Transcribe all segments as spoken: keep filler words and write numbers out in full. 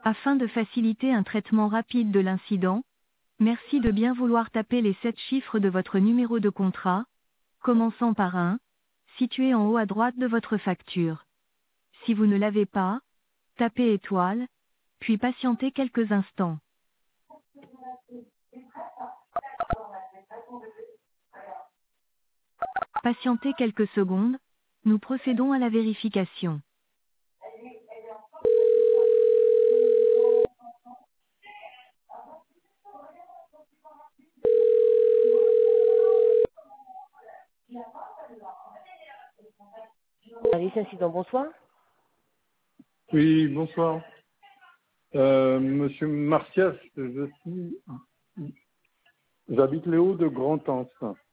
Afin de faciliter un traitement rapide de l'incident, merci de bien vouloir taper les sept chiffres de votre numéro de contrat, commençant par un, situé en haut à droite de votre facture. Si vous ne l'avez pas, tapez étoile, puis patientez quelques instants. Patientez quelques secondes, nous procédons à la vérification. Service incident, bonsoir. Oui, bonsoir. Euh, Monsieur Martias, je suis, j'habite les Hauts de Grand-Anse.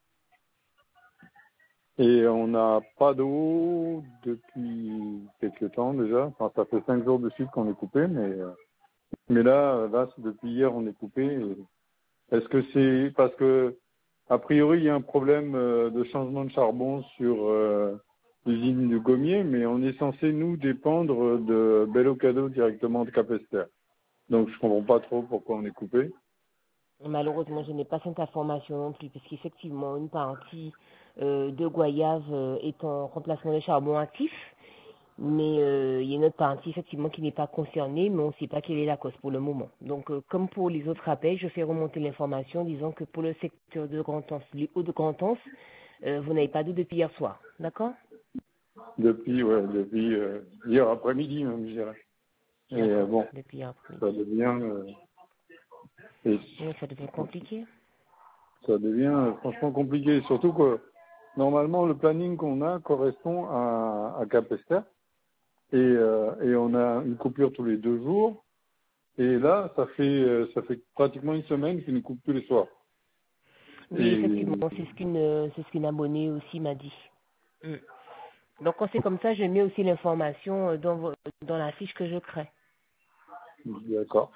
Et on n'a pas d'eau depuis quelques temps déjà. Enfin, ça fait cinq jours de suite qu'on est coupé, mais, euh, mais là, là, c'est depuis hier, on est coupé. Et est-ce que c'est parce que, a priori, il y a un problème euh, de changement de charbon sur euh, l'usine du Gommier, mais on est censé, nous, dépendre de Bellocado directement de Capesterre. Donc, je comprends pas trop pourquoi on est coupé. Malheureusement, je n'ai pas cette information non plus, parce qu'effectivement, une partie euh, de Goyave euh, est en remplacement de charbon actif, mais euh, il y a une autre partie effectivement qui n'est pas concernée, mais on ne sait pas quelle est la cause pour le moment. Donc, euh, comme pour les autres rappels, je fais remonter l'information disant que pour le secteur de Grand-Anse, les Hauts de Grand-Anse, euh, vous n'avez pas d'eau depuis hier soir, d'accord? Depuis, ouais, depuis euh, hier après-midi même, je dirais. Et euh, bon, Depuis hier après-midi. ça devient, euh, et Oui, ça devient compliqué. ça devient euh, franchement compliqué. Surtout que normalement le planning qu'on a correspond à, à Capesterre et, euh, et on a une coupure tous les deux jours. Et là, ça fait euh, ça fait pratiquement une semaine qu'ils nous coupent tous les soirs. Oui, Et effectivement, c'est ce qu'une euh, c'est ce qu'une abonnée aussi m'a dit. Mm. Donc quand c'est comme ça, je mets aussi l'information euh, dans, vo- dans la fiche que je crée. d'accord.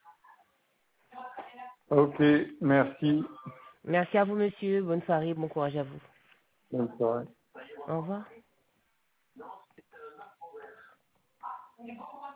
Ok, merci. Merci à vous, monsieur. Bonne soirée, bon courage à vous. Bonne soirée. Au revoir.